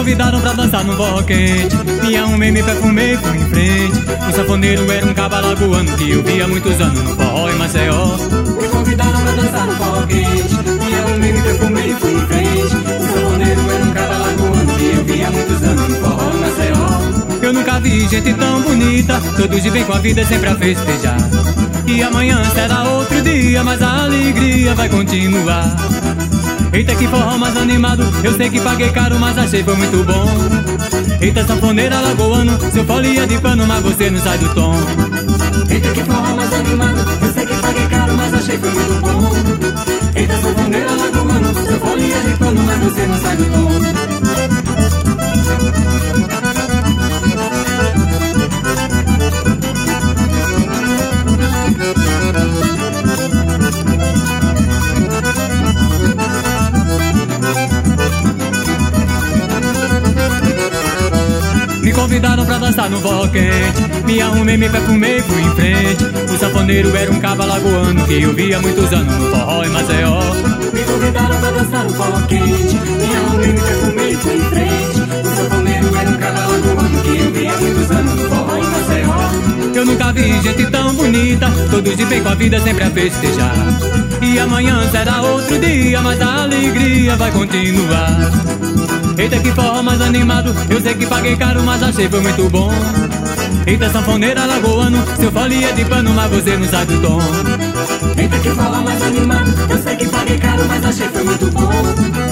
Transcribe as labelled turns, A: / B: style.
A: convidaram pra dançar no forró quente. Me arrumei, me perfumei, fui em frente. O sanfoneiro era um cabo alagoano que eu via há muitos anos no forró em Maceió.
B: Me convidaram pra dançar no forró quente. Me arrumei, me perfumei, fui em frente. O sanfoneiro era um cabo alagoano que eu via há muitos anos no forró em Maceió.
A: Eu nunca vi gente tão bonita, todos de bem com a vida sempre a festejar. E amanhã será outro dia, mas a alegria vai continuar. Eita que forró mais animado, eu sei que paguei caro, mas achei foi muito bom. Eita sanfoneira alagoano, seu folia de pano, mas você não sai do tom.
B: Eita que forró mais animado, eu sei que paguei caro, mas achei foi muito bom. Eita sanfoneira alagoano, seu folia de pano, mas você não sai do tom.
A: Me convidaram pra dançar no forró quente. Me arrumei, me perfumei, fui em frente. O sanfoneiro era um cabo alagoano que eu via há muitos anos no forró em Maceió.
B: Me convidaram pra dançar no forró quente. Me arrumei, me perfumei, fui em frente. O sanfoneiro era um cabo alagoano que eu via há muitos anos no forró em Maceió.
A: Eu nunca vi gente tão bonita, todos de bem com a vida sempre a festejar. E amanhã será outro dia, mas a alegria vai continuar. Eita que forró mais animado, eu sei que paguei caro, mas achei foi muito bom. Eita sanfoneira alagoano, seu folia de pano, mas você não sai do tom.
B: Eita que forró mais animado, eu sei que paguei caro, mas achei foi muito bom.